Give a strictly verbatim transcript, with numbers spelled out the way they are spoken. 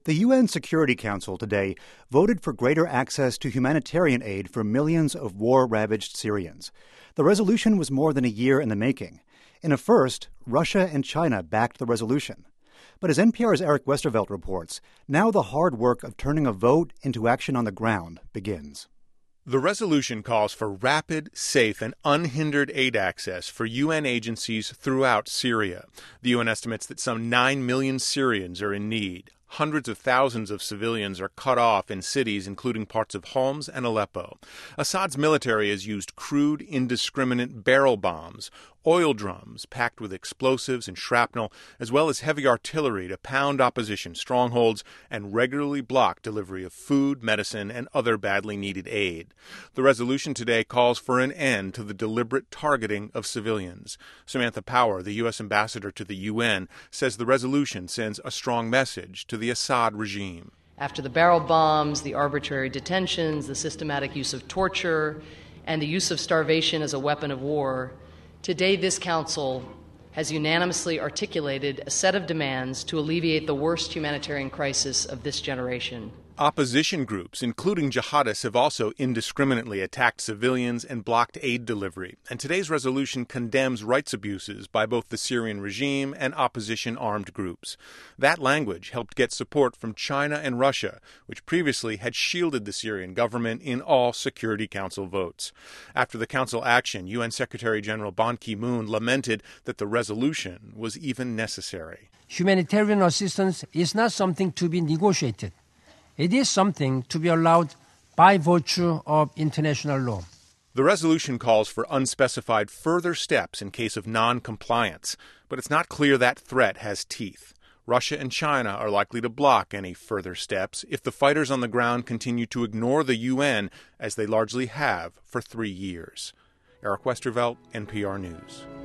The U N Security Council today voted for greater access to humanitarian aid for millions of war-ravaged Syrians. The resolution was more than a year in the making. In a first, Russia and China backed the resolution. But as N P R's Eric Westervelt reports, now the hard work of turning a vote into action on the ground begins. The resolution calls for rapid, safe, and unhindered aid access for U N agencies throughout Syria. The U N estimates that some nine million Syrians are in need. Hundreds of thousands of civilians are cut off in cities, including parts of Homs and Aleppo. Assad's military has used crude, indiscriminate barrel bombs, oil drums packed with explosives and shrapnel, as well as heavy artillery to pound opposition strongholds and regularly block delivery of food, medicine, and other badly needed aid. The resolution today calls for an end to the deliberate targeting of civilians. Samantha Power, the U S ambassador to the U N, says the resolution sends a strong message to the Assad regime. After the barrel bombs, the arbitrary detentions, the systematic use of torture, and the use of starvation as a weapon of war, today this Council has unanimously articulated a set of demands to alleviate the worst humanitarian crisis of this generation. Opposition groups, including jihadists, have also indiscriminately attacked civilians and blocked aid delivery. And today's resolution condemns rights abuses by both the Syrian regime and opposition armed groups. That language helped get support from China and Russia, which previously had shielded the Syrian government in all Security Council votes. After the Council action, U N Secretary General Ban Ki-moon lamented that the resolution was even necessary. Humanitarian assistance is not something to be negotiated. It is something to be allowed by virtue of international law. The resolution calls for unspecified further steps in case of non-compliance, but it's not clear that threat has teeth. Russia and China are likely to block any further steps if the fighters on the ground continue to ignore the U N, as they largely have for three years. Eric Westervelt, N P R News.